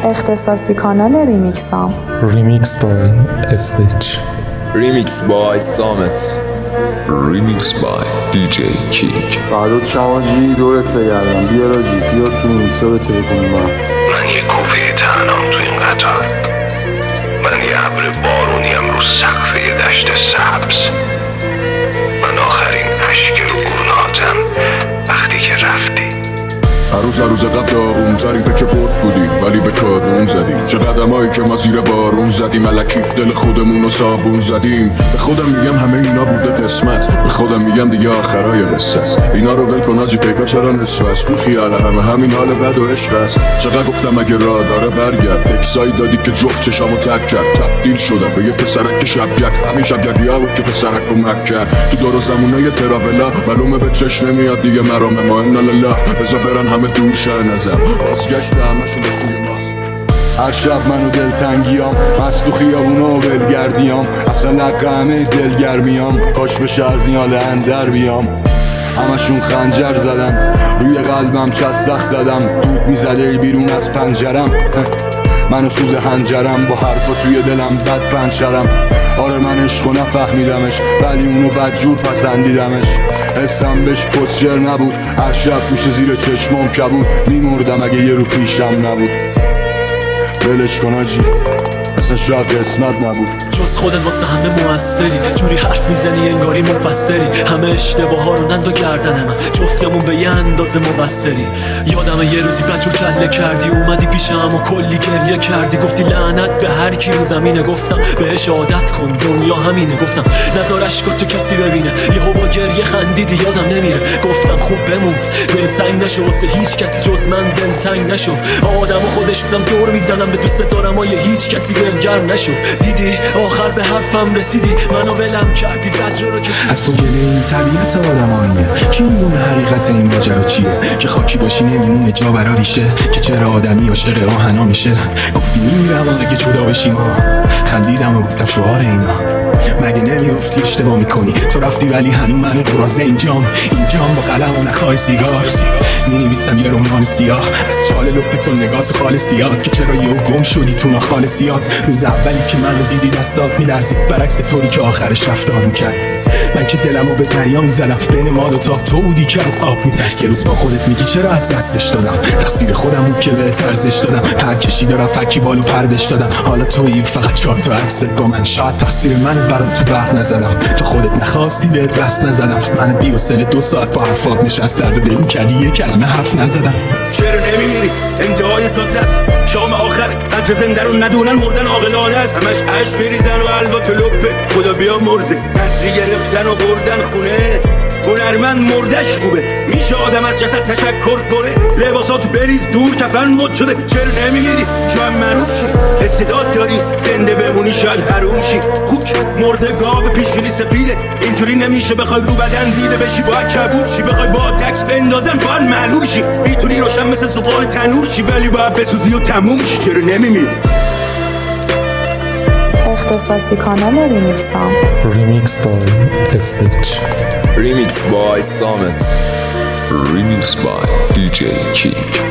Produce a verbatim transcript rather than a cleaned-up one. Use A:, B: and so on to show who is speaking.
A: اختصاصی کانال ریمیکسام.
B: ریمیکس بای استیچ.
C: ریمیکس بای سامت.
D: ریمیکس بای دی جی کیک.
E: فراد شماجی دورت بگردم، بیا راجی بیا تو ریمیکسا بتره کنیم با هم.
F: من یه کوفه تنهام تو این قطار، من یه ابر بارونیم رو سقف یه دشت سبز، من آخرین اشک رو گناهاتم وقتی که رفتی.
D: هر روز هر روز قبل آروم تعریفه که بود بودیم ولی به کارون زدیم، چه قدم هایی که ما زیر بارون زدیم، الکی دل خودمون رو صابون زدیم. به خودم میگم همه اینا بوده قسمت، به خودم میگم دیگه آخرای قصه است. اینا رو ول کن آجی پیکا چرا نصف است، تو خیال همه همین حال بد و عشق است. چقدر گفتم اگه راه داره برگرد، اکسایی دادی که جفت چشامو تک کرد، تبدیل شدم به یه پسرک که شب کرد، همین شب ها بود که پسرک رو مک کرد. تو دور و زمونای تراولا معلومه به چشم نمیاد دیگه مرام مهم نالا، بذار برن همه دور شن ازم، بازگشت همشون رسوی ماست.
E: هر شب منو دلتنگیام، مست تو خیابونا و بلگردیام، اصلا نقه همه دلگرمیام، کاش بشه از این حال اندر بیام. همشون خنجر زدن روی قلبم، چستخ زدم، دود میزده بیرون از پنجرم. منو سوز هنجرم با حرفا توی دلم بد پنجرم. آره من عشقو نفهمیدمش ولی اونو بدجور پسندیدمش. حسم بهش کسچر نبود، هر شب میشه زیر چشمام کبود، میمردم اگه یه رو پیشم نبود. ولش کن آجی اصلا شاید قسمت نبود.
G: جز خودت واسه همه موثری، جوری حرف میزنی انگاری مفسری، همه اشتباه ها رو نندو کردن من، جفتمون به یه اندازه مبصری. یادم یه روزی بجور کله کردی، اومدی پیشم و کلی گریه کردی، گفتی لعنت به هر کی رو زمینه، گفتم بهش عادت کن دنیا همینه، گفتم نذار اشکات تو کسی ببینه، یهو با گریه خندیدی یادم نمیره، گفتم خوب بمون دلتنگ نشو واسه هیچ کسی جز من، دلتنگ نشو آدم و خودشونم دور میزنم به دوست دارم های هیچ کسی دلگرم نشو. دیدی آخر به حرفم رسیدی، منو ولم کردی زجر رو کشیدی.
H: از تو گله این طبیعت آدم آینه، کی میدونه حقیقت این ماجرا چیه، که خاکی باشی نمیمونه جا برا ریشه، که چرا آدمی عاشق آهنا میشه. گفتی میمیرم اگه جدا بشیم ما، خندیدم و گفتم شعار اینا، مگه نمیافتی اشتباه میکنی، تو رفتی ولی هنوز من قراضه اینجام، اینجام با قلم و نخای سیگار مینویسم یه رمان سیاه، از چاله لپ تو نگات خالصیات، که چرا یهو گم شدی تو ناخالصیات. روز اولی که منو دیدی دستات میلرزید، برعکس طوری که آخرش رفتار میکرد. من که دلمو به دریا میزدم، بین ما دوتا تو بودی که از آب میترسی. یه روز با خودت میگی چرا از دستش دادم، تقصیر خودم بود که به ارزش دادم، هر کشی دارم فکی بالو پردش دادم، حالا تویی فقط چهار تا عکست با من، شاید تقصیر من برام تو برق نزدم، تو خودت نخواستی بهت دست نزدم، من بی‌حوصله دو ساعت با حرفات نشست درد دل می‌کردی یه کلمه حرف نزدم.
I: چرا نمیمیری انتهای تا دست، شام آخر قدر زنده رو ندونن مردن عاقلانه است، همش اش بریزن و الوا تو لپه خدا بیا مرزه، نسلی گرفتن و بردن خونه، هنرمند مردش خوبه، میشه آدم از جسد تشکر کنه، لباسات بریز دور کفن مد شده. چرا نمیمیری شاید معروف شی، استعداد داری زنده بمونی شاید حروم شی، خوک مرده گاو پیشونی سفیده، اینجوری نمیشه بخوای رو بدن دیده بشی، باید کبود شی، بخوای با تکس بندازن باید معلوم شی، میتونی روشن مثل سوپان تنور شی ولی باید بسوزی و تموم شی. چرا نمیمیری؟
A: اختصاصی کانال ریمیکسام.
B: ریمیکس بای استیچ.
C: ریمیکس بای سامت.
D: ریمیکس بای دی جی کیک.